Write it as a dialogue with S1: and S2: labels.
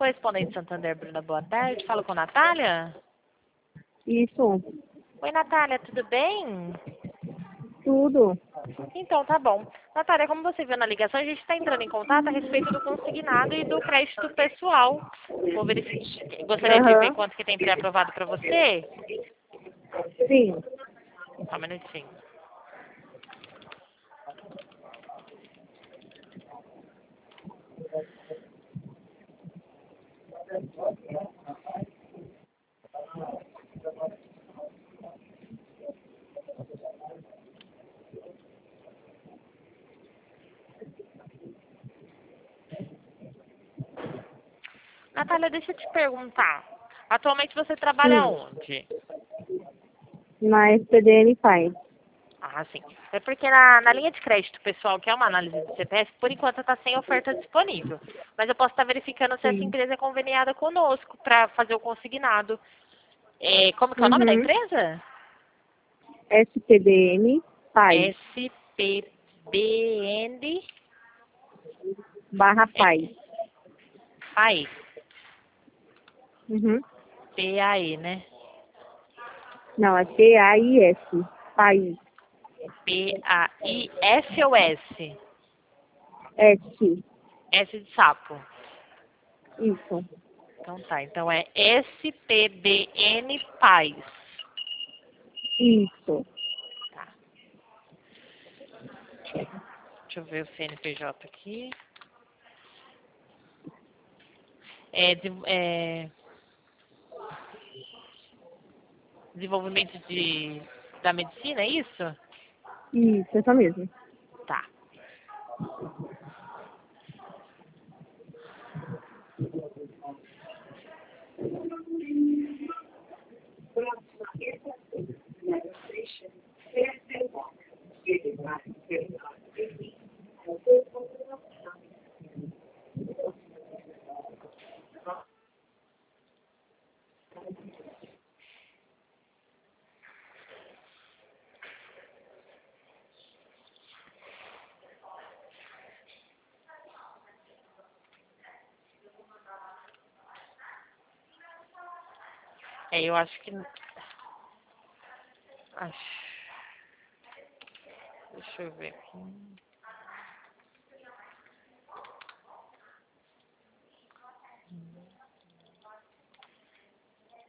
S1: Correspondente Santander, Bruna, boa tarde. Falo com Natália?
S2: Isso,
S1: Oi, Natália, tudo bem?
S2: tudo.
S1: Então, tá bom. Natália, como você viu na ligação, a gente está entrando em contato a respeito do consignado e do crédito pessoal. Vou verificar. Gostaria de ver
S2: Aham,
S1: quanto que tem pré-aprovado para você?
S2: sim.
S1: Só um minutinho. Natália, deixa eu te perguntar. Atualmente você trabalha
S2: Hum.
S1: onde?
S2: Na SPDN faz.
S1: Ah, sim. É porque na linha de crédito pessoal, que é uma análise do CPF, por enquanto está sem oferta disponível. Mas eu posso estar verificando se essa
S2: Sim.
S1: empresa é conveniada conosco para fazer o consignado. Como que é o nome da
S2: Uhum.
S1: empresa?
S2: SPDN faz.
S1: SPBN
S2: Barra faz.
S1: PAI.
S2: Uhum.
S1: PAE, né?
S2: Não, é PAIS. País.
S1: PAIS ou S?
S2: S.
S1: S de sapo.
S2: Isso.
S1: Então tá, então é SPBN PAIS.
S2: Isso.
S1: Tá. Deixa eu ver o CNPJ aqui. É desenvolvimento da medicina, é isso?
S2: Isso, essa mesmo.
S1: Tá. Eu acho que. Acho, deixa eu ver aqui.